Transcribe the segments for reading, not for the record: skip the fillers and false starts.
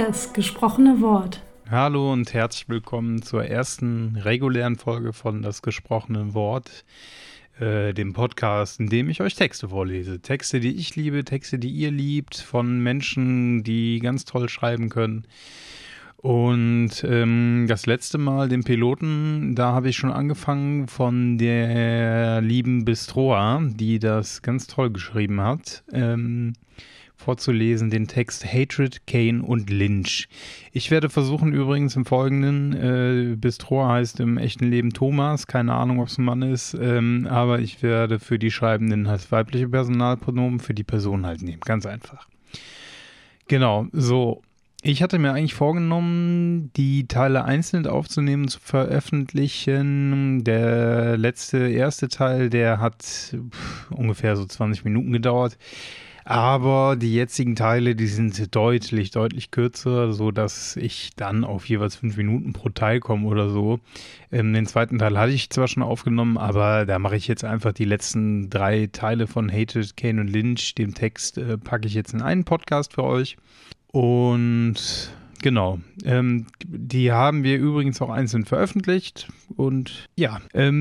Das gesprochene Wort. Hallo und herzlich willkommen zur ersten regulären Folge von Das gesprochene Wort, dem Podcast, in dem ich euch Texte vorlese. Texte, die ich liebe, Texte, die ihr liebt, von Menschen, die ganz toll schreiben können. Und das letzte Mal, den Piloten, da habe ich schon angefangen von der lieben Bistroa, die das ganz toll geschrieben hat, vorzulesen, den Text Hatred, Cain und Lynch. Ich werde versuchen übrigens im Folgenden, Bistroa heißt im echten Leben Thomas, keine Ahnung, ob es ein Mann ist, aber ich werde für die Schreibenden das weibliche Personalpronomen für die Person halt nehmen, ganz einfach. Genau, so. Ich hatte mir eigentlich vorgenommen, die Teile einzeln aufzunehmen, zu veröffentlichen. Der erste Teil, der hat ungefähr so 20 Minuten gedauert. Aber die jetzigen Teile, die sind deutlich kürzer, sodass ich dann auf jeweils 5 Minuten pro Teil komme oder so. Den zweiten Teil hatte ich zwar schon aufgenommen, aber da mache ich jetzt einfach die letzten 3 Teile von Hatred, Cain und Lynch. Den Text packe ich jetzt in einen Podcast für euch. Und genau, die haben wir übrigens auch einzeln veröffentlicht. Und ja,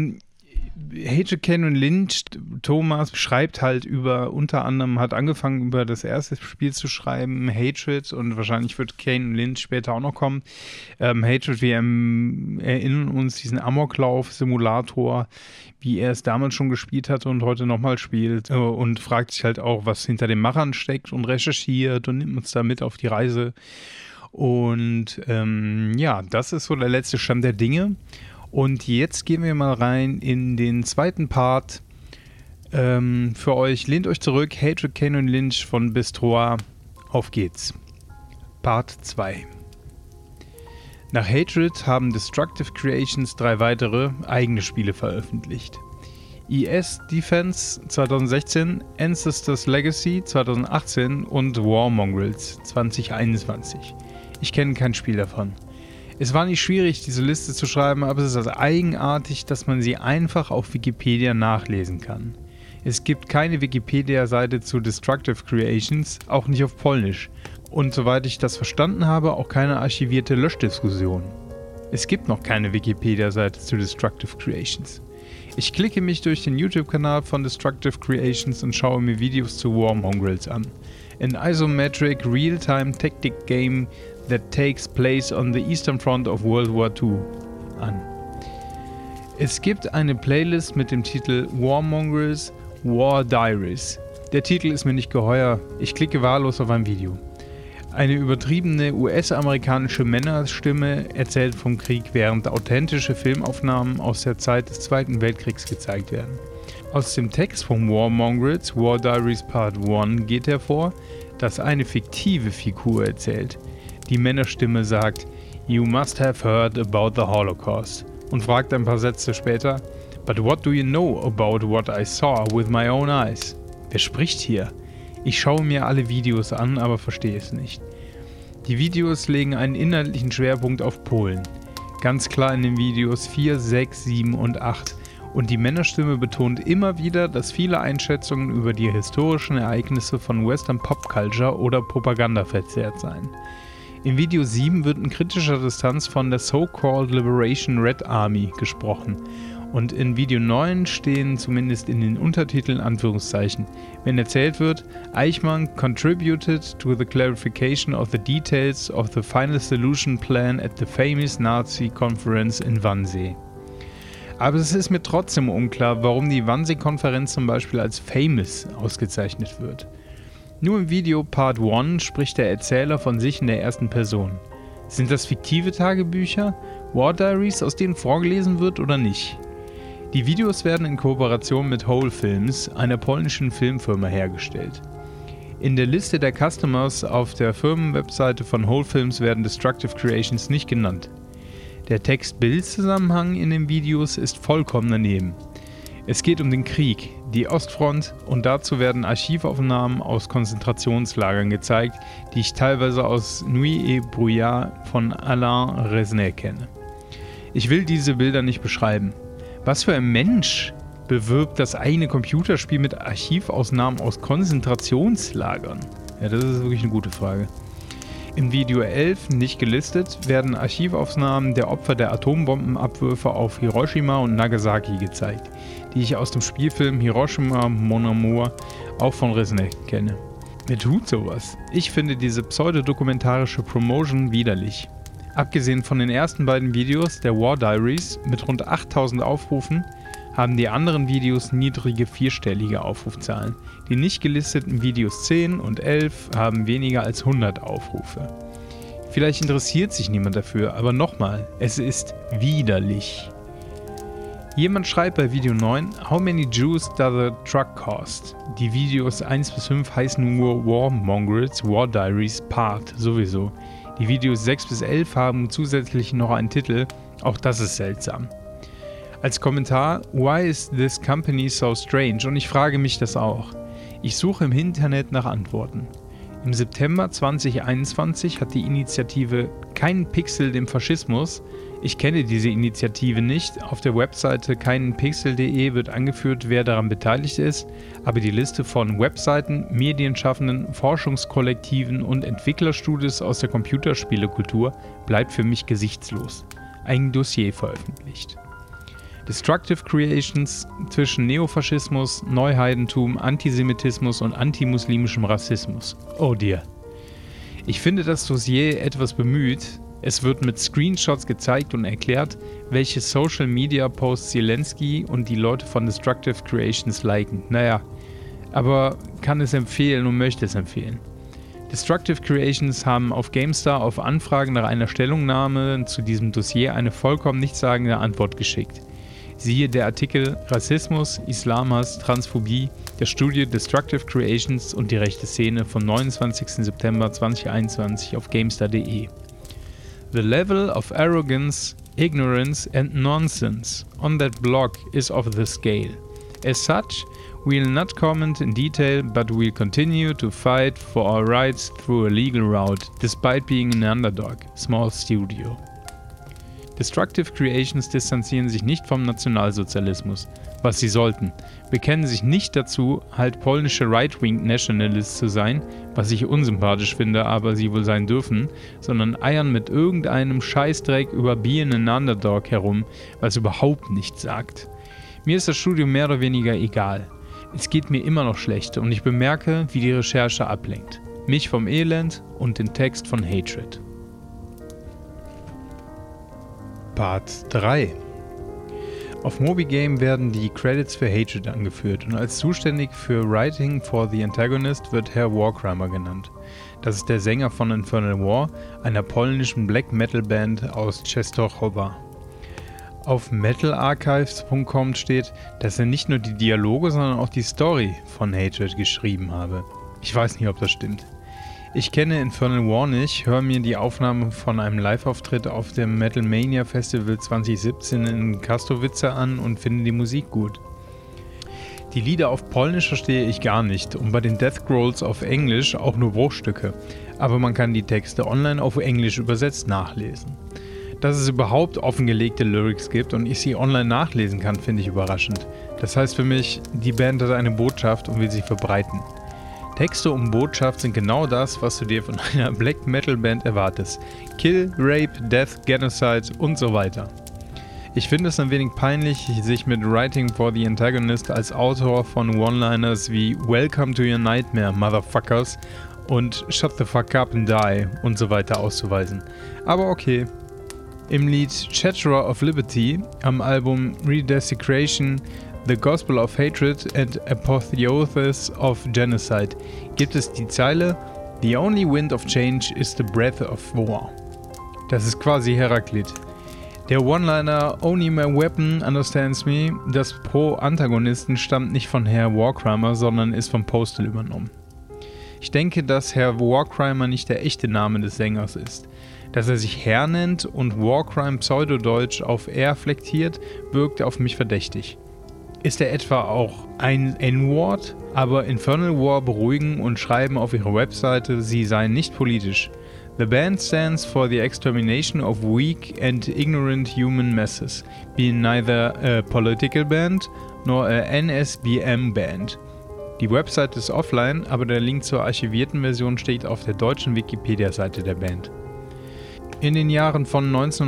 Hatred, Cain und Lynch, Thomas schreibt halt unter anderem hat angefangen über das erste Spiel zu schreiben, Hatred, und wahrscheinlich wird Cain und Lynch später auch noch kommen. Hatred, wir erinnern uns diesen Amoklauf-Simulator, wie er es damals schon gespielt hatte und heute nochmal spielt, und fragt sich halt auch, was hinter den Machern steckt, und recherchiert und nimmt uns da mit auf die Reise. Und ja, das ist so der letzte Stand der Dinge. Und jetzt gehen wir mal rein in den zweiten Part. Für euch, lehnt euch zurück, Hatred, Cain und Lynch von Bistroa. Auf geht's. Part 2. Nach Hatred haben Destructive Creations 3 weitere eigene Spiele veröffentlicht. ES Defense 2016, Ancestors Legacy 2018 und War Mongrels 2021. Ich kenne kein Spiel davon. Es war nicht schwierig, diese Liste zu schreiben, aber es ist also eigenartig, dass man sie einfach auf Wikipedia nachlesen kann. Es gibt keine Wikipedia-Seite zu Destructive Creations, auch nicht auf Polnisch. Und soweit ich das verstanden habe, auch keine archivierte Löschdiskussion. Es gibt noch keine Wikipedia-Seite zu Destructive Creations. Ich klicke mich durch den YouTube-Kanal von Destructive Creations und schaue mir Videos zu War Mongrels an. An isometric real-time tactic game that takes place on the Eastern Front of World War II an. Es gibt eine Playlist mit dem Titel War Mongrels War Diaries. Der Titel ist mir nicht geheuer, ich klicke wahllos auf ein Video. Eine übertriebene US-amerikanische Männerstimme erzählt vom Krieg, während authentische Filmaufnahmen aus der Zeit des Zweiten Weltkriegs gezeigt werden. Aus dem Text von War Mongrels War Diaries Part 1 geht hervor, dass eine fiktive Figur erzählt. Die Männerstimme sagt, "You must have heard about the Holocaust" und fragt ein paar Sätze später, "But what do you know about what I saw with my own eyes?" Wer spricht hier? Ich schaue mir alle Videos an, aber verstehe es nicht. Die Videos legen einen inhaltlichen Schwerpunkt auf Polen. Ganz klar in den Videos 4, 6, 7 und 8. Und die Männerstimme betont immer wieder, dass viele Einschätzungen über die historischen Ereignisse von Western Pop Culture oder Propaganda verzerrt seien. Im Video 7 wird in kritischer Distanz von der So-Called Liberation Red Army gesprochen. Und in Video 9 stehen zumindest in den Untertiteln Anführungszeichen, wenn erzählt wird, Eichmann contributed to the clarification of the details of the final solution plan at the famous Nazi conference in Wannsee. Aber es ist mir trotzdem unklar, warum die Wannsee-Konferenz zum Beispiel als famous ausgezeichnet wird. Nur im Video Part 1 spricht der Erzähler von sich in der ersten Person. Sind das fiktive Tagebücher, War Diaries, aus denen vorgelesen wird oder nicht? Die Videos werden in Kooperation mit Whole Films, einer polnischen Filmfirma, hergestellt. In der Liste der Customers auf der Firmenwebseite von Whole Films werden Destructive Creations nicht genannt. Der Text-Bild-Zusammenhang in den Videos ist vollkommen daneben. Es geht um den Krieg, die Ostfront, und dazu werden Archivaufnahmen aus Konzentrationslagern gezeigt, die ich teilweise aus Nuit et Brouillard von Alain Resnais kenne. Ich will diese Bilder nicht beschreiben. Was für ein Mensch bewirbt das eigene Computerspiel mit Archivausnahmen aus Konzentrationslagern? Ja, das ist wirklich eine gute Frage. Im Video 11, nicht gelistet, werden Archivaufnahmen der Opfer der Atombombenabwürfe auf Hiroshima und Nagasaki gezeigt, die ich aus dem Spielfilm Hiroshima Mon Amour auch von Resnick kenne. Mir tut sowas. Ich finde diese pseudodokumentarische Promotion widerlich. Abgesehen von den ersten beiden Videos der War Diaries mit rund 8000 Aufrufen, haben die anderen Videos niedrige vierstellige Aufrufzahlen. Die nicht gelisteten Videos 10 und 11 haben weniger als 100 Aufrufe. Vielleicht interessiert sich niemand dafür, aber nochmal, es ist widerlich. Jemand schreibt bei Video 9, How many Jews does a truck cost? Die Videos 1 bis 5 heißen nur War Mongrels, War Diaries, Part, sowieso. Die Videos 6 bis 11 haben zusätzlich noch einen Titel, auch das ist seltsam. Als Kommentar, why is this company so strange? Und ich frage mich das auch. Ich suche im Internet nach Antworten. Im September 2021 hat die Initiative Keinen Pixel dem Faschismus, ich kenne diese Initiative nicht, auf der Webseite keinenpixel.de wird angeführt, wer daran beteiligt ist, aber die Liste von Webseiten, Medienschaffenden, Forschungskollektiven und Entwicklerstudios aus der Computerspielekultur bleibt für mich gesichtslos. Ein Dossier veröffentlicht. Destructive Creations zwischen Neofaschismus, Neuheidentum, Antisemitismus und antimuslimischem Rassismus. Oh dear. Ich finde das Dossier etwas bemüht. Es wird mit Screenshots gezeigt und erklärt, welche Social Media Posts Zelensky und die Leute von Destructive Creations liken. Naja, aber kann es empfehlen und möchte es empfehlen. Destructive Creations haben auf GameStar auf Anfragen nach einer Stellungnahme zu diesem Dossier eine vollkommen nichtssagende Antwort geschickt. Siehe der Artikel Rassismus, Islamhass, Transphobie, der Studie Destructive Creations und die rechte Szene vom 29. September 2021 auf GameStar.de. The level of arrogance, ignorance and nonsense on that blog is of the scale. As such, we'll not comment in detail, but we'll continue to fight for our rights through a legal route, despite being an underdog, small studio. Destructive Creations distanzieren sich nicht vom Nationalsozialismus, was sie sollten, bekennen sich nicht dazu, halt polnische Right-Wing-Nationalists zu sein, was ich unsympathisch finde, aber sie wohl sein dürfen, sondern eiern mit irgendeinem Scheißdreck über Being an Underdog herum, was überhaupt nichts sagt. Mir ist das Studium mehr oder weniger egal. Es geht mir immer noch schlecht und ich bemerke, wie die Recherche ablenkt. Mich vom Elend und den Text von Hatred. Part 3. Auf MobiGame werden die Credits für Hatred angeführt und als zuständig für Writing for the Antagonist wird Herr Warcrimer genannt. Das ist der Sänger von Infernal War, einer polnischen Black Metal Band aus Częstochowa. Auf metalarchives.com steht, dass er nicht nur die Dialoge, sondern auch die Story von Hatred geschrieben habe. Ich weiß nicht, ob das stimmt. Ich kenne Infernal War nicht, höre mir die Aufnahme von einem Live-Auftritt auf dem Metal Mania Festival 2017 in Katowice an und finde die Musik gut. Die Lieder auf Polnisch verstehe ich gar nicht und bei den Death Scrolls auf Englisch auch nur Bruchstücke, aber man kann die Texte online auf Englisch übersetzt nachlesen. Dass es überhaupt offengelegte Lyrics gibt und ich sie online nachlesen kann, finde ich überraschend. Das heißt für mich, die Band hat eine Botschaft und will sie verbreiten. Texte und Botschaft sind genau das, was du dir von einer Black Metal Band erwartest. Kill, Rape, Death, Genocide und so weiter. Ich finde es ein wenig peinlich, sich mit Writing for the Antagonist als Autor von One-Liners wie Welcome to your Nightmare, Motherfuckers und Shut the fuck up and die und so weiter auszuweisen. Aber okay. Im Lied Chatterer of Liberty am Album Redesecration, The Gospel of Hatred and Apotheosis of Genocide gibt es die Zeile The only wind of change is the breath of war. Das ist quasi Heraklit. Der One-Liner Only my weapon understands me, das Pro-Antagonisten stammt nicht von Herr Warcrimer, sondern ist vom Postal übernommen. Ich denke, dass Herr Warcrimer nicht der echte Name des Sängers ist. Dass er sich Herr nennt und Warcrime pseudodeutsch auf R flektiert, wirkt auf mich verdächtig. Ist er etwa auch ein N-Wort? Aber Infernal War beruhigen und schreiben auf ihrer Webseite, sie seien nicht politisch. The band stands for the extermination of weak and ignorant human masses, being neither a political band nor a NSBM band. Die Website ist offline, aber der Link zur archivierten Version steht auf der deutschen Wikipedia-Seite der Band. In den Jahren von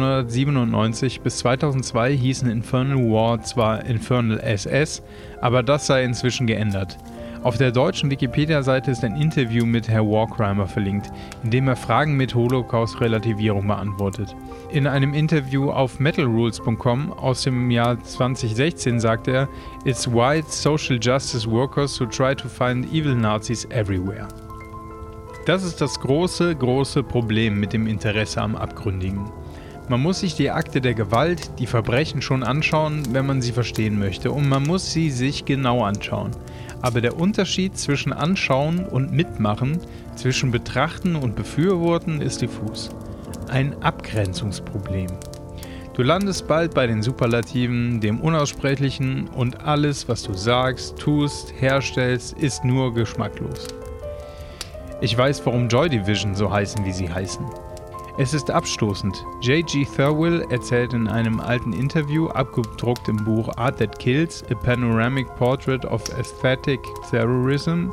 1997 bis 2002 hießen Infernal War zwar Infernal SS, aber das sei inzwischen geändert. Auf der deutschen Wikipedia-Seite ist ein Interview mit Herr Warcrimer verlinkt, in dem er Fragen mit Holocaust-Relativierung beantwortet. In einem Interview auf metalrules.com aus dem Jahr 2016 sagt er, "It's white social justice workers who try to find evil Nazis everywhere." Das ist das große Problem mit dem Interesse am Abgründigen. Man muss sich die Akte der Gewalt, die Verbrechen schon anschauen, wenn man sie verstehen möchte, und man muss sie sich genau anschauen. Aber der Unterschied zwischen Anschauen und Mitmachen, zwischen Betrachten und Befürworten ist diffus. Ein Abgrenzungsproblem. Du landest bald bei den Superlativen, dem Unaussprechlichen, und alles, was du sagst, tust, herstellst, ist nur geschmacklos. Ich weiß, warum Joy Division so heißen, wie sie heißen. Es ist abstoßend. J.G. Thirlwell erzählt in einem alten Interview, abgedruckt im Buch Art That Kills, A Panoramic Portrait of Aesthetic Terrorism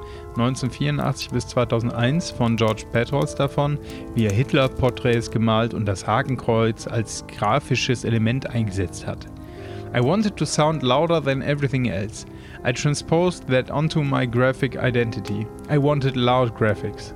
1984 bis 2001 von George Petros davon, wie er Hitler-Porträts gemalt und das Hakenkreuz als grafisches Element eingesetzt hat. I wanted to sound louder than everything else. I transposed that onto my graphic identity. I wanted loud graphics.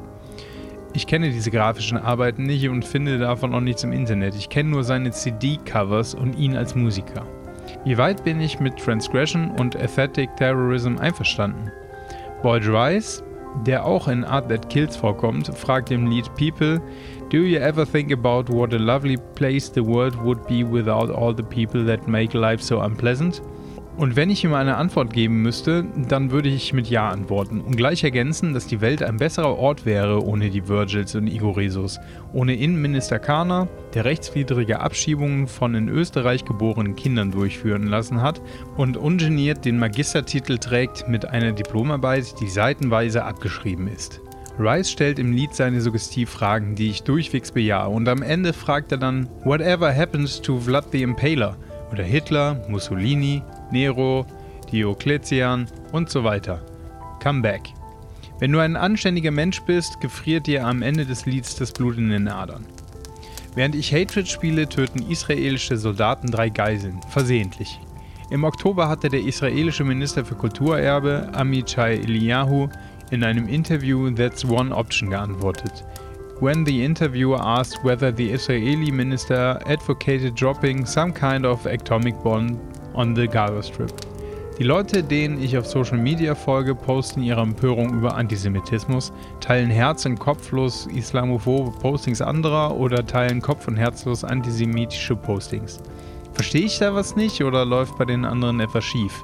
Ich kenne diese grafischen Arbeiten nicht und finde davon auch nichts im Internet. Ich kenne nur seine CD-Covers und ihn als Musiker. Wie weit bin ich mit Transgression und Aesthetic Terrorism einverstanden? Boyd Rice, der auch in Art That Kills vorkommt, fragt im Lied People, "Do you ever think about what a lovely place the world would be without all the people that make life so unpleasant?" Und wenn ich ihm eine Antwort geben müsste, dann würde ich mit Ja antworten und gleich ergänzen, dass die Welt ein besserer Ort wäre ohne die Virgils und Igoresos, ohne Innenminister Kahner, der rechtswidrige Abschiebungen von in Österreich geborenen Kindern durchführen lassen hat und ungeniert den Magistertitel trägt mit einer Diplomarbeit, die seitenweise abgeschrieben ist. Rice stellt im Lied seine Suggestivfragen, die ich durchwegs bejahe, und am Ende fragt er dann "Whatever happens to Vlad the Impaler?" oder Hitler, Mussolini, Nero, Diokletian und so weiter. Come back. Wenn du ein anständiger Mensch bist, gefriert dir am Ende des Lieds das Blut in den Adern. Während ich Hatred spiele, töten israelische Soldaten 3 Geiseln, versehentlich. Im Oktober hatte der israelische Minister für Kulturerbe, Amichai Eliyahu, in einem Interview "That's one option" geantwortet. When the interviewer asked whether the Israeli minister advocated dropping some kind of atomic bomb on the Gaza Strip. Die Leute, denen ich auf Social Media folge, posten ihre Empörung über Antisemitismus, teilen herz- und kopflos islamophobe Postings anderer oder teilen kopf- und herzlos antisemitische Postings. Verstehe ich da was nicht oder läuft bei den anderen etwas schief?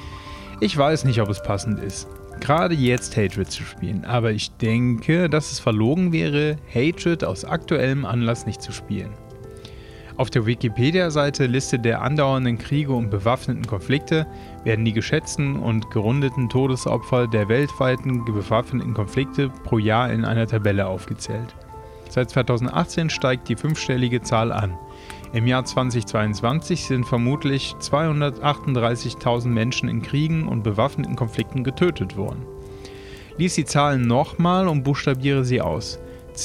Ich weiß nicht, ob es passend ist, gerade jetzt Hatred zu spielen, aber ich denke, dass es verlogen wäre, Hatred aus aktuellem Anlass nicht zu spielen. Auf der Wikipedia-Seite Liste der andauernden Kriege und bewaffneten Konflikte werden die geschätzten und gerundeten Todesopfer der weltweiten bewaffneten Konflikte pro Jahr in einer Tabelle aufgezählt. Seit 2018 steigt die 5-stellige Zahl an. Im Jahr 2022 sind vermutlich 238.000 Menschen in Kriegen und bewaffneten Konflikten getötet worden. Lies die Zahlen nochmal und buchstabiere sie aus.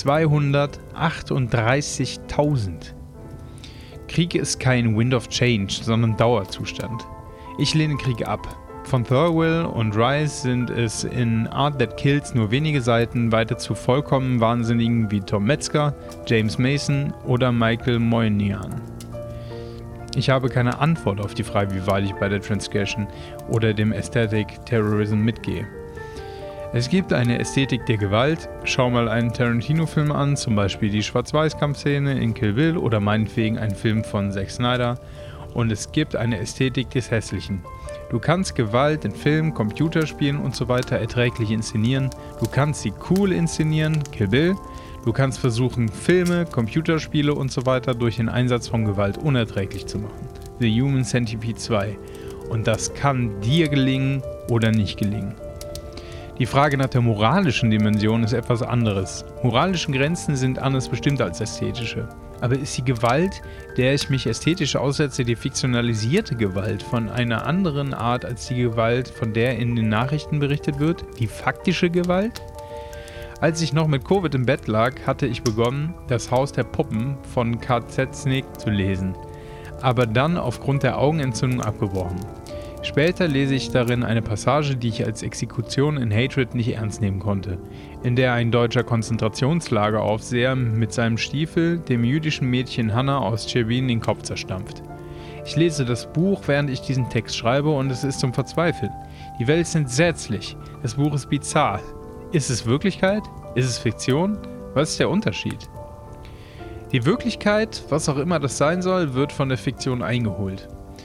238.000. Krieg ist kein Wind of Change, sondern Dauerzustand. Ich lehne Krieg ab. Von Thirlwell und Rice sind es in Art That Kills nur wenige Seiten weiter zu vollkommen Wahnsinnigen wie Tom Metzger, James Mason oder Michael Moynihan. Ich habe keine Antwort auf die Frage, wie weit ich bei der Transgression oder dem Aesthetic Terrorism mitgehe. Es gibt eine Ästhetik der Gewalt, schau mal einen Tarantino-Film an, zum Beispiel die Schwarz-Weiß-Kampfszene in Kill Bill oder meinetwegen einen Film von Zack Snyder, und es gibt eine Ästhetik des Hässlichen. Du kannst Gewalt in Filmen, Computerspielen und so weiter erträglich inszenieren, du kannst sie cool inszenieren, Kill Bill, du kannst versuchen Filme, Computerspiele und so weiter durch den Einsatz von Gewalt unerträglich zu machen. The Human Centipede 2. Und das kann dir gelingen oder nicht gelingen. Die Frage nach der moralischen Dimension ist etwas anderes. Moralische Grenzen sind anders bestimmt als ästhetische. Aber ist die Gewalt, der ich mich ästhetisch aussetze, die fiktionalisierte Gewalt von einer anderen Art als die Gewalt, von der in den Nachrichten berichtet wird? Die faktische Gewalt? Als ich noch mit Covid im Bett lag, hatte ich begonnen, Das Haus der Puppen von Kaczynski zu lesen, aber dann aufgrund der Augenentzündung abgebrochen. Später lese ich darin eine Passage, die ich als Exekution in Hatred nicht ernst nehmen konnte, in der ein deutscher Konzentrationslageraufseher mit seinem Stiefel dem jüdischen Mädchen Hannah aus Tschewin den Kopf zerstampft. Ich lese das Buch, während ich diesen Text schreibe, und es ist zum Verzweifeln. Die Welt ist entsetzlich, das Buch ist bizarr. Ist es Wirklichkeit? Ist es Fiktion? Was ist der Unterschied? Die Wirklichkeit, was auch immer das sein soll, wird von der Fiktion eingeholt.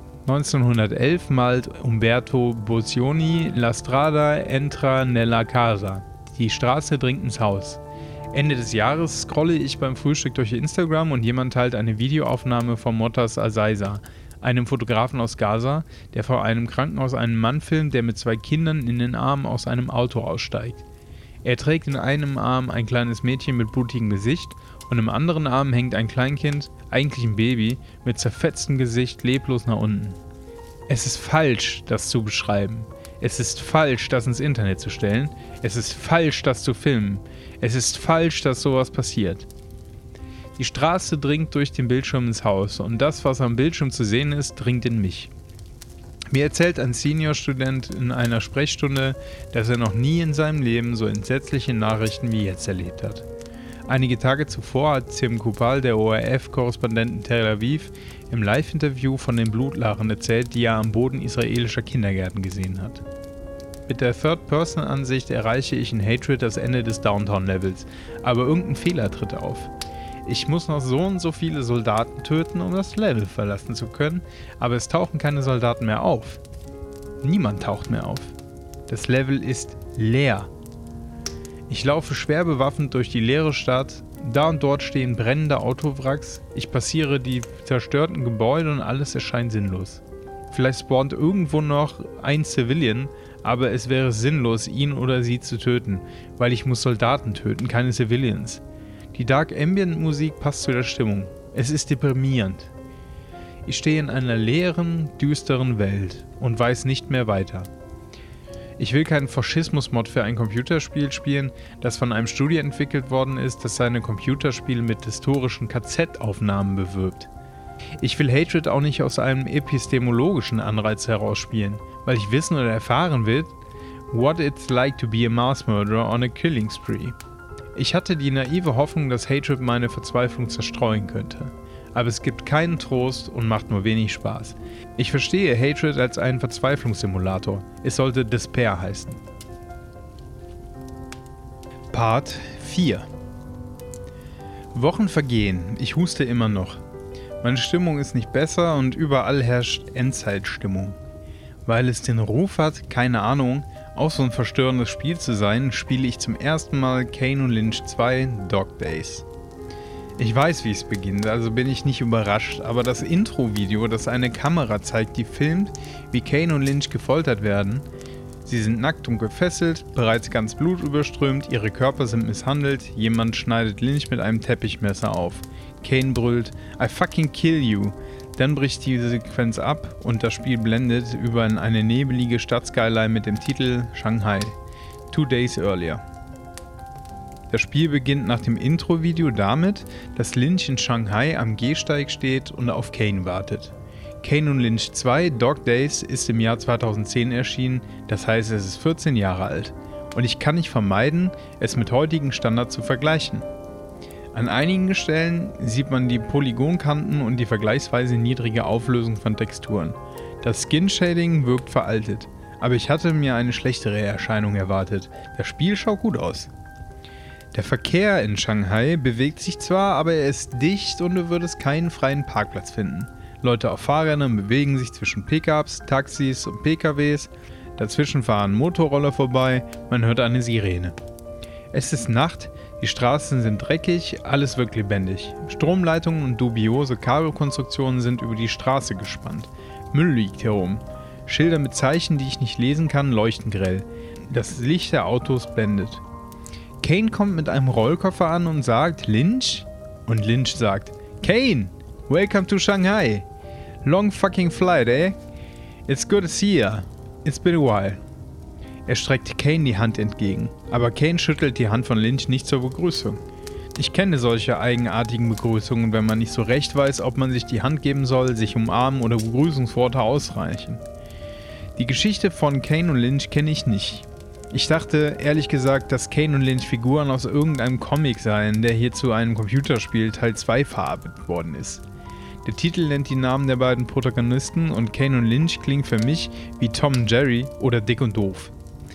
1911 malt Umberto Boccioni La strada entra nella casa. Die Straße dringt ins Haus. Ende des Jahres scrolle ich beim Frühstück durch Instagram und jemand teilt eine Videoaufnahme von Motas Azaiza, einem Fotografen aus Gaza, der vor einem Krankenhaus einen Mann filmt, der mit 2 Kindern in den Armen aus einem Auto aussteigt. Er trägt in einem Arm ein kleines Mädchen mit blutigem Gesicht und im anderen Arm hängt ein Kleinkind, eigentlich ein Baby, mit zerfetztem Gesicht leblos nach unten. Es ist falsch, das zu beschreiben. Es ist falsch, das ins Internet zu stellen. Es ist falsch, das zu filmen. Es ist falsch, dass sowas passiert. Die Straße dringt durch den Bildschirm ins Haus und das, was am Bildschirm zu sehen ist, dringt in mich. Mir erzählt ein Seniorstudent in einer Sprechstunde, dass er noch nie in seinem Leben so entsetzliche Nachrichten wie jetzt erlebt hat. Einige Tage zuvor hat Tim Kupal, der ORF-Korrespondent in Tel Aviv, im Live-Interview von den Blutlachen erzählt, die er am Boden israelischer Kindergärten gesehen hat. Mit der Third-Person-Ansicht erreiche ich in Hatred das Ende des Downtown-Levels, aber irgendein Fehler tritt auf. Ich muss noch so und so viele Soldaten töten, um das Level verlassen zu können, aber es tauchen keine Soldaten mehr auf. Niemand taucht mehr auf. Das Level ist leer. Ich laufe schwer bewaffnet durch die leere Stadt, da und dort stehen brennende Autowracks, ich passiere die zerstörten Gebäude und alles erscheint sinnlos. Vielleicht spawnt irgendwo noch ein Civilian, aber es wäre sinnlos, ihn oder sie zu töten, weil ich muss Soldaten töten, keine Civilians. Die Dark Ambient Musik passt zu der Stimmung. Es ist deprimierend. Ich stehe in einer leeren, düsteren Welt und weiß nicht mehr weiter. Ich will keinen Faschismus-Mod für ein Computerspiel spielen, das von einem Studio entwickelt worden ist, das seine Computerspiele mit historischen KZ-Aufnahmen bewirbt. Ich will Hatred auch nicht aus einem epistemologischen Anreiz heraus spielen, weil ich wissen oder erfahren will, what it's like to be a mass murderer on a killing spree. Ich hatte die naive Hoffnung, dass Hatred meine Verzweiflung zerstreuen könnte. Aber es gibt keinen Trost und macht nur wenig Spaß. Ich verstehe Hatred als einen Verzweiflungssimulator. Es sollte Despair heißen. Part 4. Wochen vergehen. Ich huste immer noch. Meine Stimmung ist nicht besser und überall herrscht Endzeitstimmung. Weil es den Ruf hat, keine Ahnung, auch so ein verstörendes Spiel zu sein, spiele ich zum ersten Mal Kane & Lynch 2 Dog Days. Ich weiß, wie es beginnt, also bin ich nicht überrascht, aber das Intro-Video, das eine Kamera zeigt, die filmt, wie Kane und Lynch gefoltert werden. Sie sind nackt und gefesselt, bereits ganz blutüberströmt, ihre Körper sind misshandelt, jemand schneidet Lynch mit einem Teppichmesser auf. Kane brüllt, I fucking kill you. Dann bricht die Sequenz ab und das Spiel blendet über eine nebelige Stadtskyline mit dem Titel Shanghai, 2 Days Earlier. Das Spiel beginnt nach dem Intro-Video damit, dass Lynch in Shanghai am Gehsteig steht und auf Kane wartet. Kane & Lynch 2 Dog Days ist im Jahr 2010 erschienen, das heißt es ist 14 Jahre alt. Und ich kann nicht vermeiden, es mit heutigen Standards zu vergleichen. An einigen Stellen sieht man die Polygonkanten und die vergleichsweise niedrige Auflösung von Texturen. Das Skin-Shading wirkt veraltet, aber ich hatte mir eine schlechtere Erscheinung erwartet. Das Spiel schaut gut aus. Der Verkehr in Shanghai bewegt sich zwar, aber er ist dicht und du würdest keinen freien Parkplatz finden. Leute auf Fahrrädern bewegen sich zwischen Pickups, Taxis und PKWs. Dazwischen fahren Motorroller vorbei, man hört eine Sirene. Es ist Nacht, die Straßen sind dreckig, alles wirkt lebendig. Stromleitungen und dubiose Kabelkonstruktionen sind über die Straße gespannt. Müll liegt herum. Schilder mit Zeichen, die ich nicht lesen kann, leuchten grell. Das Licht der Autos blendet. Kane kommt mit einem Rollkoffer an und sagt, Lynch? Und Lynch sagt, Kane, welcome to Shanghai. Long fucking flight, eh? It's good to see ya. It's been a while. Er streckt Kane die Hand entgegen, aber Kane schüttelt die Hand von Lynch nicht zur Begrüßung. Ich kenne solche eigenartigen Begrüßungen, wenn man nicht so recht weiß, ob man sich die Hand geben soll, sich umarmen oder Begrüßungsworte ausreichen. Die Geschichte von Kane und Lynch kenne ich nicht. Ich dachte, ehrlich gesagt, dass Kane und Lynch Figuren aus irgendeinem Comic seien, der hier zu einem Computerspiel Teil 2 verarbeitet worden ist. Der Titel nennt die Namen der beiden Protagonisten und Kane und Lynch klingt für mich wie Tom und Jerry oder Dick und Doof.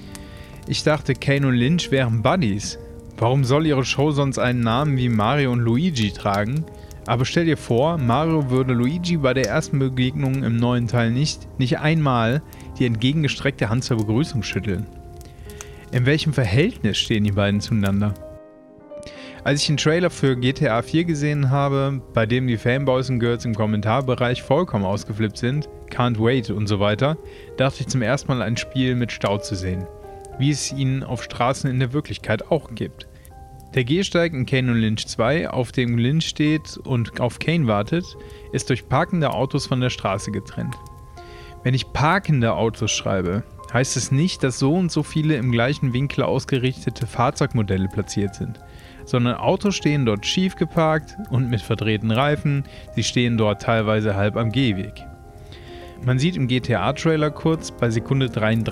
Ich dachte, Kane und Lynch wären Buddies. Warum soll ihre Show sonst einen Namen wie Mario und Luigi tragen? Aber stell dir vor, Mario würde Luigi bei der ersten Begegnung im neuen Teil nicht einmal die entgegengestreckte Hand zur Begrüßung schütteln. In welchem Verhältnis stehen die beiden zueinander? Als ich den Trailer für GTA 4 gesehen habe, bei dem die Fanboys und Girls im Kommentarbereich vollkommen ausgeflippt sind, can't wait und so weiter, dachte ich zum ersten Mal ein Spiel mit Stau zu sehen, wie es ihn auf Straßen in der Wirklichkeit auch gibt. Der Gehsteig in Kane und Lynch 2, auf dem Lynch steht und auf Kane wartet, ist durch parkende Autos von der Straße getrennt. Wenn ich parkende Autos schreibe, heißt es nicht, dass so und so viele im gleichen Winkel ausgerichtete Fahrzeugmodelle platziert sind, sondern Autos stehen dort schief geparkt und mit verdrehten Reifen, sie stehen dort teilweise halb am Gehweg. Man sieht im GTA-Trailer kurz bei Sekunde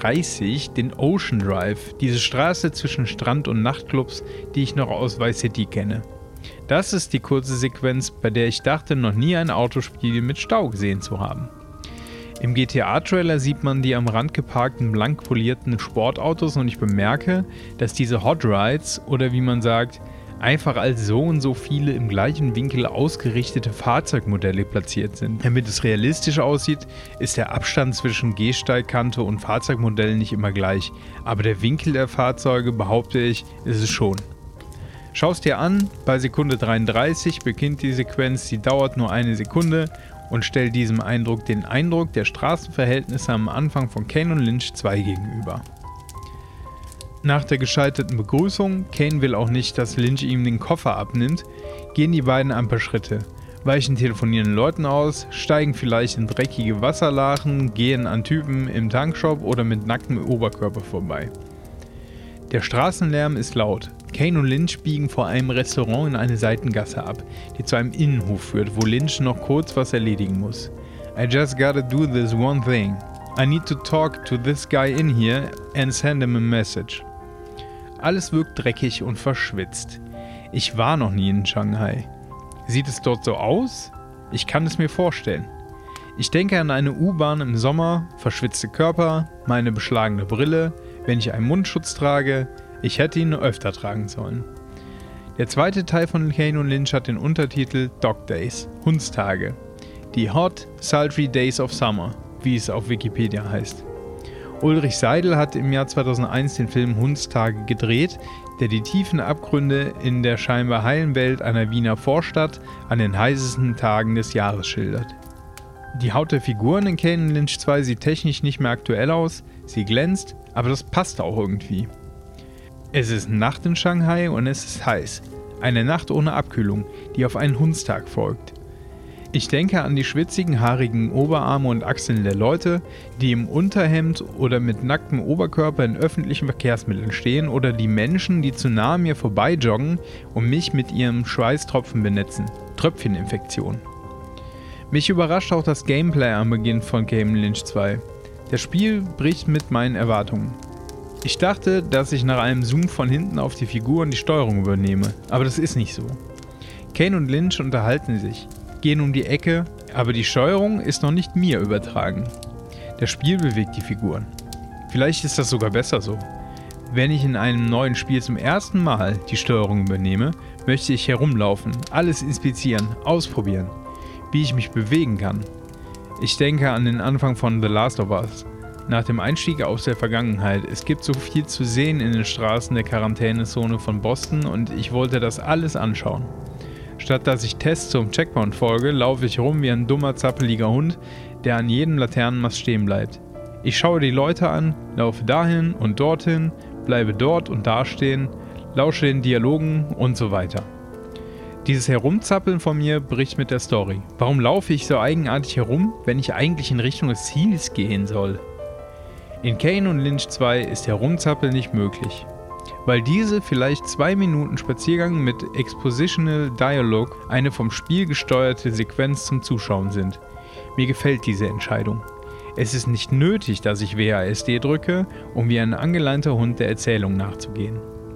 33 den Ocean Drive, diese Straße zwischen Strand und Nachtclubs, die ich noch aus Vice City kenne. Das ist die kurze Sequenz, bei der ich dachte, noch nie ein Autospiel mit Stau gesehen zu haben. Im GTA-Trailer sieht man die am Rand geparkten, blank polierten Sportautos und ich bemerke, dass diese Hot Rides oder wie man sagt, einfach als so und so viele im gleichen Winkel ausgerichtete Fahrzeugmodelle platziert sind. Damit es realistisch aussieht, ist der Abstand zwischen Gehsteigkante und Fahrzeugmodell nicht immer gleich, aber der Winkel der Fahrzeuge, behaupte ich, ist es schon. Schau es dir an, bei Sekunde 33 beginnt die Sequenz, die dauert nur eine Sekunde und stellt diesem Eindruck den Eindruck der Straßenverhältnisse am Anfang von Kane und Lynch 2 gegenüber. Nach der gescheiterten Begrüßung, Kane will auch nicht, dass Lynch ihm den Koffer abnimmt, gehen die beiden ein paar Schritte, weichen telefonierenden Leuten aus, steigen vielleicht in dreckige Wasserlachen, gehen an Typen im Tankshop oder mit nacktem Oberkörper vorbei. Der Straßenlärm ist laut. Kane und Lynch biegen vor einem Restaurant in eine Seitengasse ab, die zu einem Innenhof führt, wo Lynch noch kurz was erledigen muss. I just gotta do this one thing. I need to talk to this guy in here and send him a message. Alles wirkt dreckig und verschwitzt. Ich war noch nie in Shanghai. Sieht es dort so aus? Ich kann es mir vorstellen. Ich denke an eine U-Bahn im Sommer, verschwitzte Körper, meine beschlagene Brille, wenn ich einen Mundschutz trage, ich hätte ihn öfter tragen sollen. Der zweite Teil von Kane und Lynch hat den Untertitel Dog Days, Hundstage. Die Hot, Sultry Days of Summer, wie es auf Wikipedia heißt. Ulrich Seidel hat im Jahr 2001 den Film Hundstage gedreht, der die tiefen Abgründe in der scheinbar heilen Welt einer Wiener Vorstadt an den heißesten Tagen des Jahres schildert. Die Haut der Figuren in Kane und Lynch 2 sieht technisch nicht mehr aktuell aus, sie glänzt, aber das passt auch irgendwie. Es ist Nacht in Shanghai und es ist heiß. Eine Nacht ohne Abkühlung, die auf einen Hundstag folgt. Ich denke an die schwitzigen, haarigen Oberarme und Achseln der Leute, die im Unterhemd oder mit nacktem Oberkörper in öffentlichen Verkehrsmitteln stehen oder die Menschen, die zu nah an mir vorbei joggen und mich mit ihrem Schweißtropfen benetzen. Tröpfcheninfektion. Mich überrascht auch das Gameplay am Beginn von Kane und Lynch 2. Das Spiel bricht mit meinen Erwartungen. Ich dachte, dass ich nach einem Zoom von hinten auf die Figuren die Steuerung übernehme, aber das ist nicht so. Kane und Lynch unterhalten sich, gehen um die Ecke, aber die Steuerung ist noch nicht mir übertragen. Das Spiel bewegt die Figuren. Vielleicht ist das sogar besser so. Wenn ich in einem neuen Spiel zum ersten Mal die Steuerung übernehme, möchte ich herumlaufen, alles inspizieren, ausprobieren, wie ich mich bewegen kann. Ich denke an den Anfang von The Last of Us. Nach dem Einstieg aus der Vergangenheit, es gibt so viel zu sehen in den Straßen der Quarantänezone von Boston und ich wollte das alles anschauen. Statt dass ich Tests zum Checkpoint folge, laufe ich rum wie ein dummer, zappeliger Hund, der an jedem Laternenmast stehen bleibt. Ich schaue die Leute an, laufe dahin und dorthin, bleibe dort und da stehen, lausche den Dialogen und so weiter. Dieses Herumzappeln von mir bricht mit der Story. Warum laufe ich so eigenartig herum, wenn ich eigentlich in Richtung des Ziels gehen soll? In Kane und Lynch 2 ist Herumzappeln nicht möglich, weil diese vielleicht 2 Minuten Spaziergang mit Expositional Dialogue eine vom Spiel gesteuerte Sequenz zum Zuschauen sind. Mir gefällt diese Entscheidung. Es ist nicht nötig, dass ich WASD drücke, um wie ein angeleinter Hund der Erzählung nachzugehen.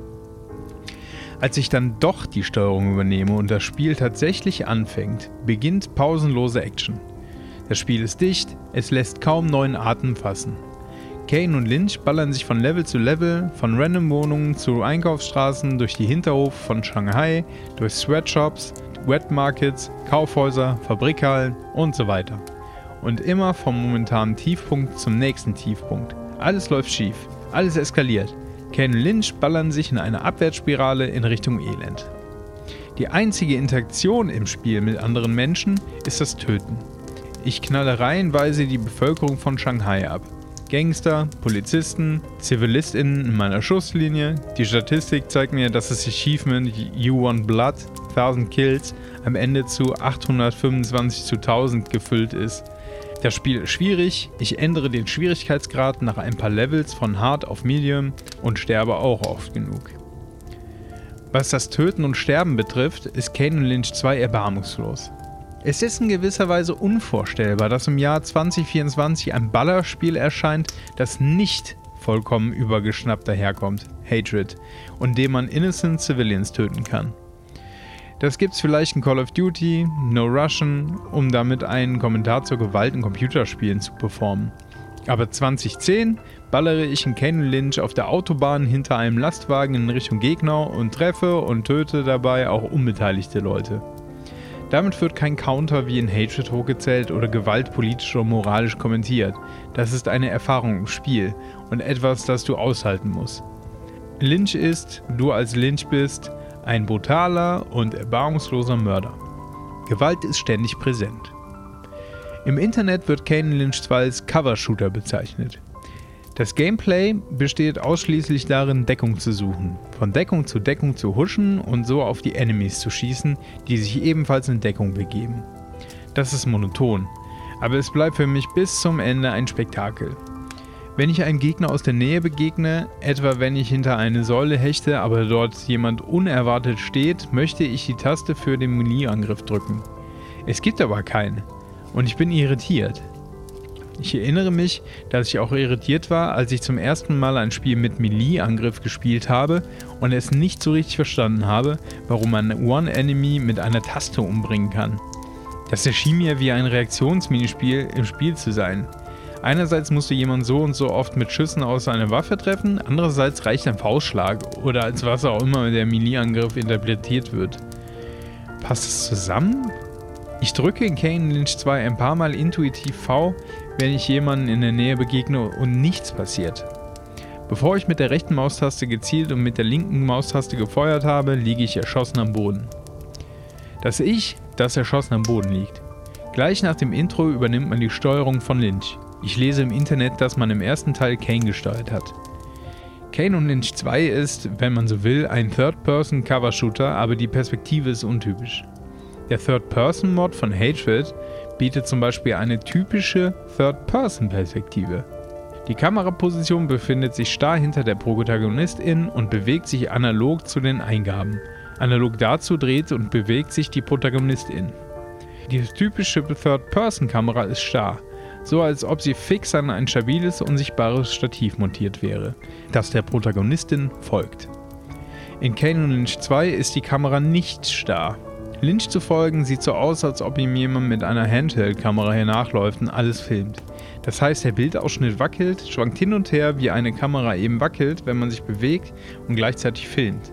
Als ich dann doch die Steuerung übernehme und das Spiel tatsächlich anfängt, beginnt pausenlose Action. Das Spiel ist dicht, es lässt kaum neuen Atem fassen. Kane und Lynch ballern sich von Level zu Level, von Random-Wohnungen zu Einkaufsstraßen, durch die Hinterhof von Shanghai, durch Sweatshops, Wet Markets, Kaufhäuser, Fabrikhallen und so weiter. Und immer vom momentanen Tiefpunkt zum nächsten Tiefpunkt. Alles läuft schief, alles eskaliert. Kane und Lynch ballern sich in eine Abwärtsspirale in Richtung Elend. Die einzige Interaktion im Spiel mit anderen Menschen ist das Töten. Ich knalle reihenweise die Bevölkerung von Shanghai ab. Gangster, Polizisten, ZivilistInnen in meiner Schusslinie. Die Statistik zeigt mir, dass das Achievement You Want Blood, 1000 Kills, am Ende zu 825 zu 1000 gefüllt ist. Das Spiel ist schwierig, ich ändere den Schwierigkeitsgrad nach ein paar Levels von Hard auf Medium und sterbe auch oft genug. Was das Töten und Sterben betrifft, ist Kane und Lynch 2 erbarmungslos. Es ist in gewisser Weise unvorstellbar, dass im Jahr 2024 ein Ballerspiel erscheint, das nicht vollkommen übergeschnappt daherkommt, Hatred, und dem man innocent Civilians töten kann. Das gibt's vielleicht in Call of Duty, No Russian, um damit einen Kommentar zur Gewalt in Computerspielen zu performen. Aber 2010 ballere ich in Kane und Lynch auf der Autobahn hinter einem Lastwagen in Richtung Gegner und treffe und töte dabei auch unbeteiligte Leute. Damit wird kein Counter wie in Hatred hochgezählt oder Gewalt politisch oder moralisch kommentiert. Das ist eine Erfahrung im Spiel und etwas, das du aushalten musst. Lynch ist, du als Lynch bist, ein brutaler und erbarmungsloser Mörder. Gewalt ist ständig präsent. Im Internet wird Kane Lynch 2 als Cover-Shooter bezeichnet. Das Gameplay besteht ausschließlich darin, Deckung zu suchen, von Deckung zu huschen und so auf die Enemies zu schießen, die sich ebenfalls in Deckung begeben. Das ist monoton, aber es bleibt für mich bis zum Ende ein Spektakel. Wenn ich einem Gegner aus der Nähe begegne, etwa wenn ich hinter eine Säule hechte, aber dort jemand unerwartet steht, möchte ich die Taste für den Melee-Angriff drücken. Es gibt aber keinen und ich bin irritiert. Ich erinnere mich, dass ich auch irritiert war, als ich zum ersten Mal ein Spiel mit Melee-Angriff gespielt habe und es nicht so richtig verstanden habe, warum man One Enemy mit einer Taste umbringen kann. Das erschien mir wie ein Reaktionsminispiel im Spiel zu sein. Einerseits musst du jemanden so und so oft mit Schüssen aus einer Waffe treffen, andererseits reicht ein Faustschlag oder als was auch immer der Melee-Angriff interpretiert wird. Passt es zusammen? Ich drücke in Kane Lynch 2 ein paar Mal intuitiv V, wenn ich jemanden in der Nähe begegne und nichts passiert. Bevor ich mit der rechten Maustaste gezielt und mit der linken Maustaste gefeuert habe, liege ich erschossen am Boden. Das Ich, das erschossen am Boden liegt. Gleich nach dem Intro übernimmt man die Steuerung von Lynch. Ich lese im Internet, dass man im ersten Teil Kane gesteuert hat. Kane und Lynch 2 ist, wenn man so will, ein Third-Person-Cover-Shooter, aber die Perspektive ist untypisch. Der Third-Person-Mod von Hatred bietet zum Beispiel eine typische Third-Person-Perspektive. Die Kameraposition befindet sich starr hinter der Protagonistin und bewegt sich analog zu den Eingaben. Analog dazu dreht und bewegt sich die Protagonistin. Die typische Third-Person-Kamera ist starr, so als ob sie fix an ein stabiles, unsichtbares Stativ montiert wäre, das der Protagonistin folgt. In Kane und Lynch 2 ist die Kamera nicht starr. Lynch zu folgen sieht so aus, als ob ihm jemand mit einer Handheld-Kamera hier nachläuft und alles filmt. Das heißt, der Bildausschnitt wackelt, schwankt hin und her, wie eine Kamera eben wackelt, wenn man sich bewegt und gleichzeitig filmt.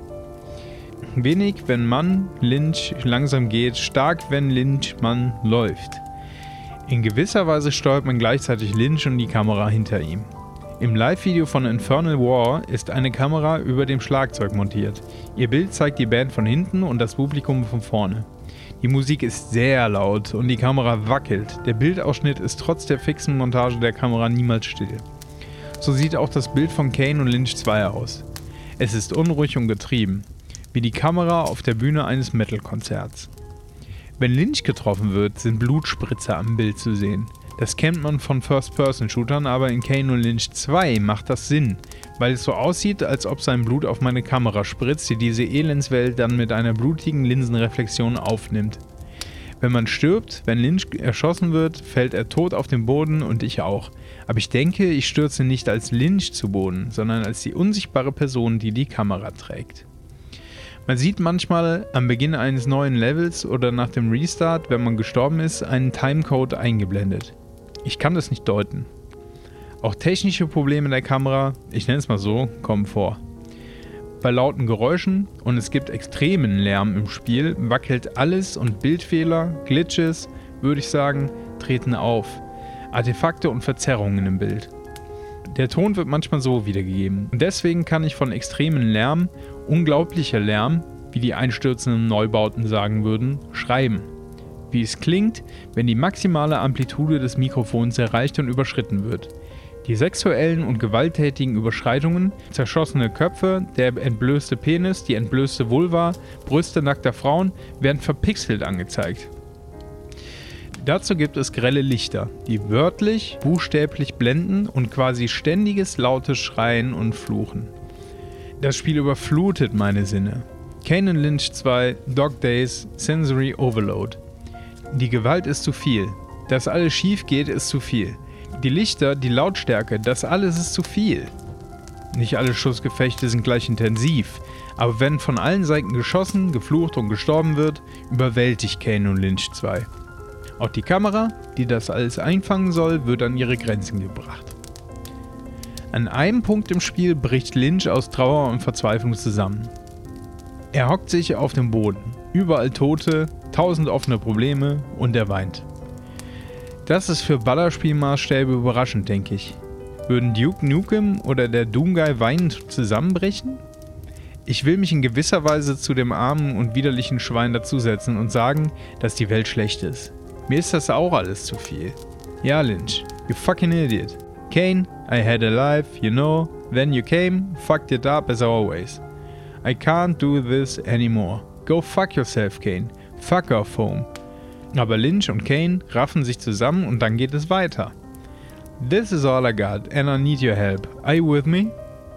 Wenig, wenn man Lynch langsam geht, stark, wenn Lynch man läuft. In gewisser Weise steuert man gleichzeitig Lynch und die Kamera hinter ihm. Im Live-Video von Infernal War ist eine Kamera über dem Schlagzeug montiert. Ihr Bild zeigt die Band von hinten und das Publikum von vorne. Die Musik ist sehr laut und die Kamera wackelt. Der Bildausschnitt ist trotz der fixen Montage der Kamera niemals still. So sieht auch das Bild von Kane und Lynch 2 aus. Es ist unruhig und getrieben. wie die Kamera auf der Bühne eines Metal-Konzerts. Wenn Lynch getroffen wird, sind Blutspritzer am Bild zu sehen. Das kennt man von First-Person-Shootern, aber in Kane und Lynch 2 macht das Sinn, weil es so aussieht, als ob sein Blut auf meine Kamera spritzt, die diese Elendswelt dann mit einer blutigen Linsenreflexion aufnimmt. Wenn man stirbt, wenn Lynch erschossen wird, fällt er tot auf den Boden und ich auch. Aber ich denke, ich stürze nicht als Lynch zu Boden, sondern als die unsichtbare Person, die die Kamera trägt. Man sieht manchmal am Beginn eines neuen Levels oder nach dem Restart, wenn man gestorben ist, einen Timecode eingeblendet. Ich kann das nicht deuten. Auch technische Probleme der Kamera, ich nenne es mal so, kommen vor. Bei lauten Geräuschen und es gibt extremen Lärm im Spiel, wackelt alles und Bildfehler, Glitches, würde ich sagen, treten auf. Artefakte und Verzerrungen im Bild. Der Ton wird manchmal so wiedergegeben und deswegen kann ich von extremen Lärm, unglaublicher Lärm, wie die einstürzenden Neubauten sagen würden, schreiben. Wie es klingt, wenn die maximale Amplitude des Mikrofons erreicht und überschritten wird. Die sexuellen und gewalttätigen Überschreitungen, zerschossene Köpfe, der entblößte Penis, die entblößte Vulva, Brüste nackter Frauen werden verpixelt angezeigt. Dazu gibt es grelle Lichter, die wörtlich, buchstäblich blenden und quasi ständiges lautes Schreien und Fluchen. Das Spiel überflutet meine Sinne. Kane und Lynch 2, Dog Days, Sensory Overload. Die Gewalt ist zu viel. Dass alles schief geht, ist zu viel. Die Lichter, die Lautstärke, das alles ist zu viel. Nicht alle Schussgefechte sind gleich intensiv, aber wenn von allen Seiten geschossen, geflucht und gestorben wird, überwältigt Kane und Lynch 2. Auch die Kamera, die das alles einfangen soll, wird an ihre Grenzen gebracht. An einem Punkt im Spiel bricht Lynch aus Trauer und Verzweiflung zusammen. Er hockt sich auf dem Boden, überall Tote, 1000 offene Probleme und er weint. Das ist für Ballerspielmaßstäbe überraschend, denke ich. Würden Duke Nukem oder der Doomguy weinend zusammenbrechen? Ich will mich in gewisser Weise zu dem armen und widerlichen Schwein dazusetzen und sagen, dass die Welt schlecht ist. Mir ist das auch alles zu viel. Ja, Lynch, you fucking idiot. Kane, I had a life, you know. Then you came, fucked it up as always. I can't do this anymore. Go fuck yourself, Kane. Fuck off home. Aber Lynch und Kane raffen sich zusammen und dann geht es weiter. This is all I got and I need your help. Are you with me?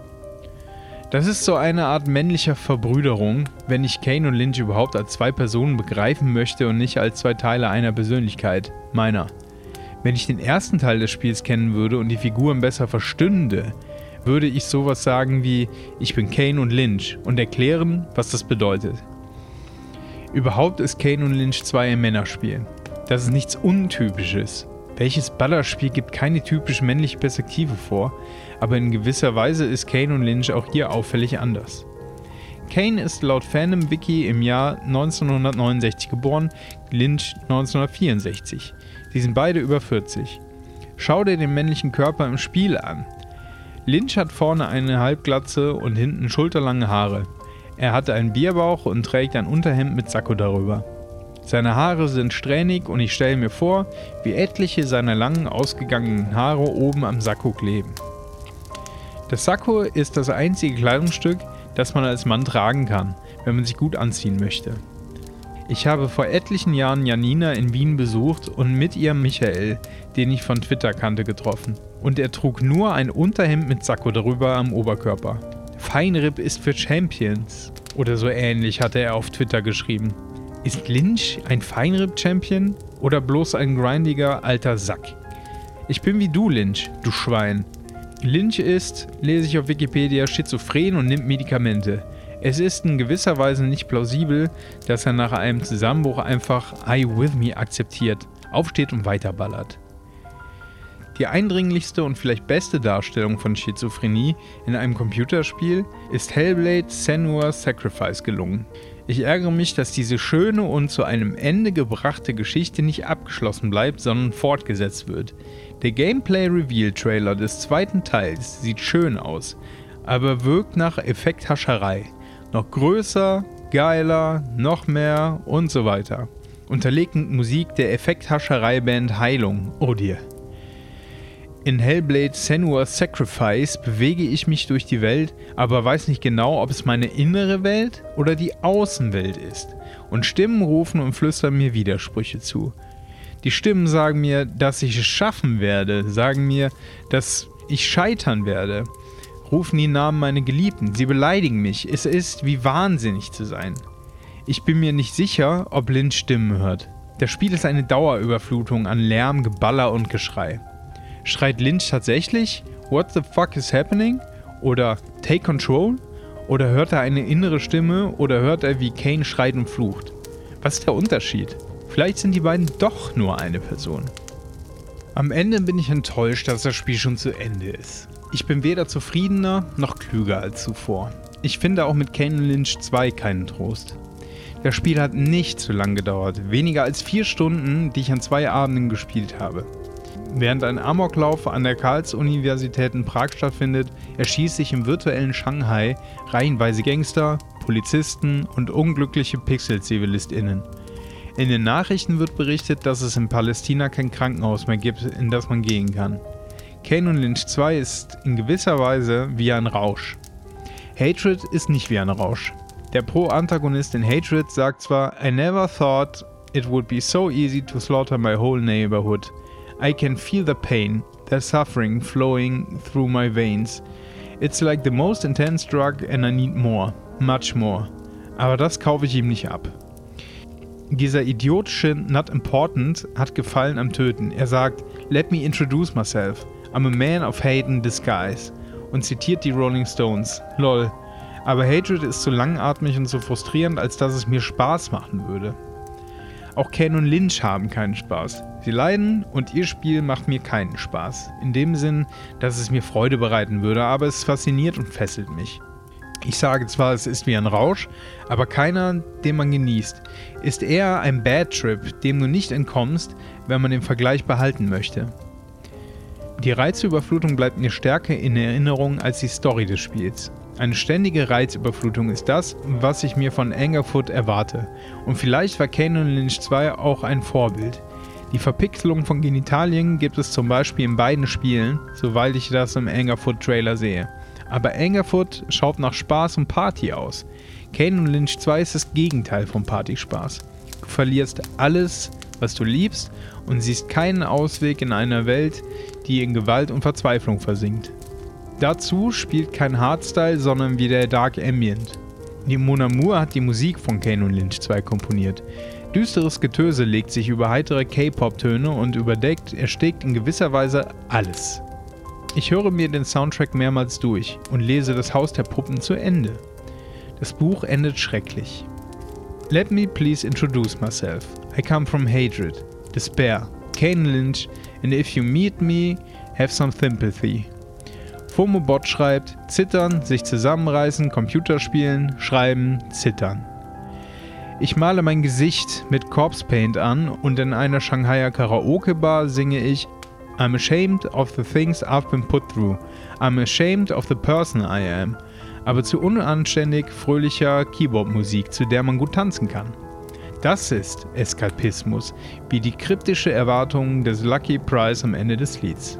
Das ist so eine Art männlicher Verbrüderung, wenn ich Kane und Lynch überhaupt als zwei Personen begreifen möchte und nicht als zwei Teile einer Persönlichkeit, meiner. Wenn ich den ersten Teil des Spiels kennen würde und die Figuren besser verstünde, würde ich sowas sagen wie, ich bin Kane und Lynch und erklären, was das bedeutet. Überhaupt ist Kane und Lynch 2 ein Männerspiel. Das ist nichts Untypisches. Welches Ballerspiel gibt keine typisch männliche Perspektive vor, aber in gewisser Weise ist Kane und Lynch auch hier auffällig anders. Kane ist laut Fandom-Wiki im Jahr 1969 geboren, Lynch 1964. Sie sind beide über 40. Schau dir den männlichen Körper im Spiel an. Lynch hat vorne eine Halbglatze und hinten schulterlange Haare. Er hat einen Bierbauch und trägt ein Unterhemd mit Sakko darüber. Seine Haare sind strähnig und ich stelle mir vor, wie etliche seiner langen, ausgegangenen Haare oben am Sakko kleben. Das Sakko ist das einzige Kleidungsstück, das man als Mann tragen kann, wenn man sich gut anziehen möchte. Ich habe vor etlichen Jahren Janina in Wien besucht und mit ihr Michael, den ich von Twitter kannte, getroffen. Und er trug nur ein Unterhemd mit Sakko darüber am Oberkörper. Feinripp ist für Champions. Oder so ähnlich hatte er auf Twitter geschrieben. Ist Lynch ein Feinripp-Champion oder bloß ein grindiger alter Sack? Ich bin wie du, Lynch, du Schwein. Lynch ist, lese ich auf Wikipedia, schizophren und nimmt Medikamente. Es ist in gewisser Weise nicht plausibel, dass er nach einem Zusammenbruch einfach I with me akzeptiert, aufsteht und weiterballert. Die eindringlichste und vielleicht beste Darstellung von Schizophrenie in einem Computerspiel ist Hellblade: Senua's Sacrifice gelungen. Ich ärgere mich, dass diese schöne und zu einem Ende gebrachte Geschichte nicht abgeschlossen bleibt, sondern fortgesetzt wird. Der Gameplay-Reveal-Trailer des zweiten Teils sieht schön aus, aber wirkt nach Effekthascherei. Noch größer, geiler, noch mehr und so weiter. Unterlegt mit Musik der Effekthascherei-Band Heilung, oh dir. In Hellblade Senua's Sacrifice bewege ich mich durch die Welt, aber weiß nicht genau, ob es meine innere Welt oder die Außenwelt ist. Und Stimmen rufen und flüstern mir Widersprüche zu. Die Stimmen sagen mir, dass ich es schaffen werde, sagen mir, dass ich scheitern werde. Rufen die Namen meiner Geliebten, sie beleidigen mich, es ist wie wahnsinnig zu sein. Ich bin mir nicht sicher, ob Lynch Stimmen hört. Das Spiel ist eine Dauerüberflutung an Lärm, Geballer und Geschrei. Schreit Lynch tatsächlich "What the fuck is happening?" oder "Take control"? Oder hört er eine innere Stimme oder hört er, wie Kane schreit und flucht? Was ist der Unterschied? Vielleicht sind die beiden doch nur eine Person. Am Ende bin ich enttäuscht, dass das Spiel schon zu Ende ist. Ich bin weder zufriedener noch klüger als zuvor. Ich finde auch mit Kane und Lynch 2 keinen Trost. Das Spiel hat nicht zu lang gedauert, weniger als 4 Stunden, die ich an 2 Abenden gespielt habe. Während ein Amoklauf an der Karls-Universität in Prag stattfindet, erschießt sich im virtuellen Shanghai reihenweise Gangster, Polizisten und unglückliche Pixel-ZivilistInnen. In den Nachrichten wird berichtet, dass es in Palästina kein Krankenhaus mehr gibt, in das man gehen kann. Kane und Lynch 2 ist in gewisser Weise wie ein Rausch. Hatred ist nicht wie ein Rausch. Der Pro-Antagonist in Hatred sagt zwar, "I never thought it would be so easy to slaughter my whole neighborhood. I can feel the pain, the suffering flowing through my veins. It's like the most intense drug and I need more, much more." Aber das kaufe ich ihm nicht ab. Dieser idiotische Not Important hat Gefallen am Töten. Er sagt, "Let me introduce myself. I'm a man of hate in disguise." Und zitiert die Rolling Stones. Lol. Aber Hatred ist zu langatmig und so frustrierend, als dass es mir Spaß machen würde. Auch Kane und Lynch haben keinen Spaß. Sie leiden und ihr Spiel macht mir keinen Spaß. In dem Sinn, dass es mir Freude bereiten würde, aber es fasziniert und fesselt mich. Ich sage zwar, es ist wie ein Rausch, aber keiner, den man genießt. Ist eher ein Bad Trip, dem du nicht entkommst, wenn man den Vergleich behalten möchte. Die Reizüberflutung bleibt mir stärker in Erinnerung als die Story des Spiels. Eine ständige Reizüberflutung ist das, was ich mir von Angerfoot erwarte. Und vielleicht war Kane und Lynch 2 auch ein Vorbild. Die Verpixelung von Genitalien gibt es zum Beispiel in beiden Spielen, soweit ich das im Angerfoot-Trailer sehe. Aber Angerfoot schaut nach Spaß und Party aus. Kane und Lynch 2 ist das Gegenteil von Partyspaß. Du verlierst alles, was du liebst und siehst keinen Ausweg in einer Welt, die in Gewalt und Verzweiflung versinkt. Dazu spielt kein Hardstyle, sondern wie der Dark Ambient. Die Mon Amour hat die Musik von Kane und Lynch 2 komponiert. Düsteres Getöse legt sich über heitere K-Pop-Töne und erstickt in gewisser Weise alles. Ich höre mir den Soundtrack mehrmals durch und lese Das Haus der Puppen zu Ende. Das Buch endet schrecklich. Let me please introduce myself. I come from hatred, despair, Kane Lynch, and if you meet me, have some sympathy. FOMOBot schreibt, zittern, sich zusammenreißen, Computerspielen, schreiben, zittern. Ich male mein Gesicht mit Corpse Paint an und in einer Shanghaier Karaoke-Bar singe ich I'm ashamed of the things I've been put through. I'm ashamed of the person I am. Aber zu unanständig fröhlicher Keyboard-Musik, zu der man gut tanzen kann. Das ist Eskapismus, wie die kryptische Erwartung des Lucky Prize am Ende des Lieds.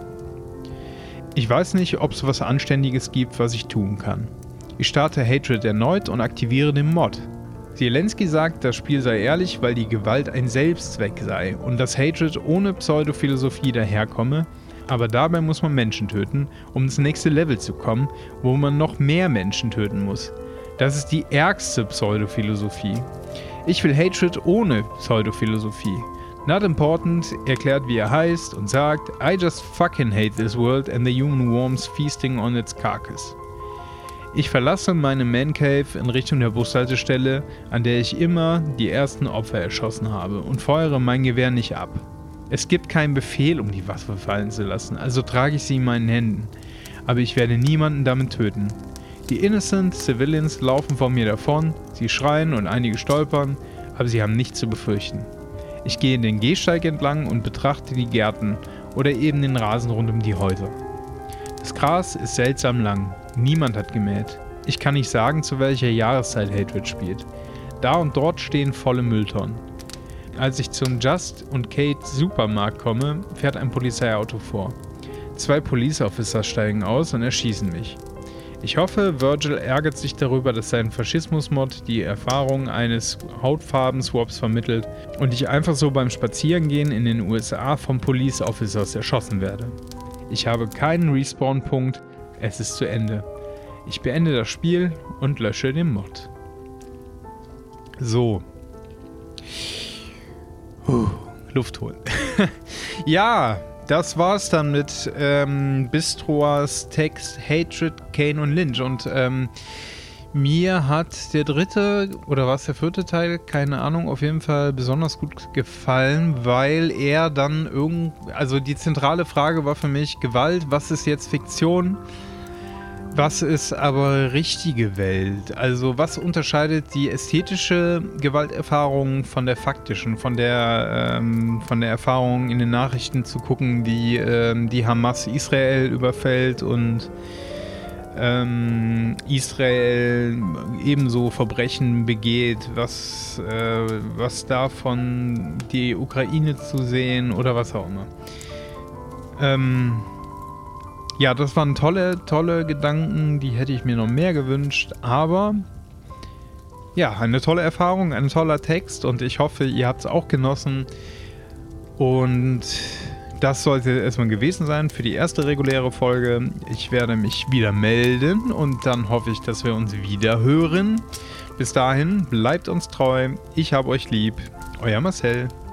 Ich weiß nicht, ob es was Anständiges gibt, was ich tun kann. Ich starte Hatred erneut und aktiviere den Mod. Zelensky sagt, das Spiel sei ehrlich, weil die Gewalt ein Selbstzweck sei und dass Hatred ohne Pseudophilosophie daherkomme, aber dabei muss man Menschen töten, um ins nächste Level zu kommen, wo man noch mehr Menschen töten muss. Das ist die ärgste Pseudophilosophie. Ich will Hatred ohne Pseudophilosophie. Not Important erklärt, wie er heißt und sagt, I just fucking hate this world and the human worms feasting on its carcass. Ich verlasse meine Mancave in Richtung der Bushaltestelle, an der ich immer die ersten Opfer erschossen habe und feuere mein Gewehr nicht ab. Es gibt keinen Befehl, um die Waffe fallen zu lassen, also trage ich sie in meinen Händen. Aber ich werde niemanden damit töten. Die Innocent Civilians laufen vor mir davon, sie schreien und einige stolpern, aber sie haben nichts zu befürchten. Ich gehe den Gehsteig entlang und betrachte die Gärten oder eben den Rasen rund um die Häuser. Das Gras ist seltsam lang, niemand hat gemäht. Ich kann nicht sagen, zu welcher Jahreszeit Hatred spielt. Da und dort stehen volle Mülltonnen. Als ich zum Just und Kate Supermarkt komme, fährt ein Polizeiauto vor. 2 Police Officer steigen aus und erschießen mich. Ich hoffe, Virgil ärgert sich darüber, dass sein Faschismus-Mod die Erfahrung eines Hautfarben-Swaps vermittelt und ich einfach so beim Spazierengehen in den USA vom Police Officers erschossen werde. Ich habe keinen Respawn-Punkt, es ist zu Ende. Ich beende das Spiel und lösche den Mod. So. Luft holen. Ja, das war's dann mit Bistroas Text Hatred, Kane und Lynch. Und mir hat der 3. oder was der 4. Teil, keine Ahnung, auf jeden Fall besonders gut gefallen, weil er dann also die zentrale Frage war für mich Gewalt, was ist jetzt Fiktion? Was ist aber richtige Welt? Also was unterscheidet die ästhetische Gewalterfahrung von der faktischen, von der Erfahrung in den Nachrichten zu gucken, wie die Hamas Israel überfällt und Israel ebenso Verbrechen begeht, was davon die Ukraine zu sehen oder was auch immer. Ja, das waren tolle Gedanken, die hätte ich mir noch mehr gewünscht, aber ja, eine tolle Erfahrung, ein toller Text und ich hoffe, ihr habt es auch genossen und das sollte erstmal gewesen sein für die erste reguläre Folge. Ich werde mich wieder melden und dann hoffe ich, dass wir uns wieder hören. Bis dahin, bleibt uns treu, ich hab euch lieb, euer Marcel.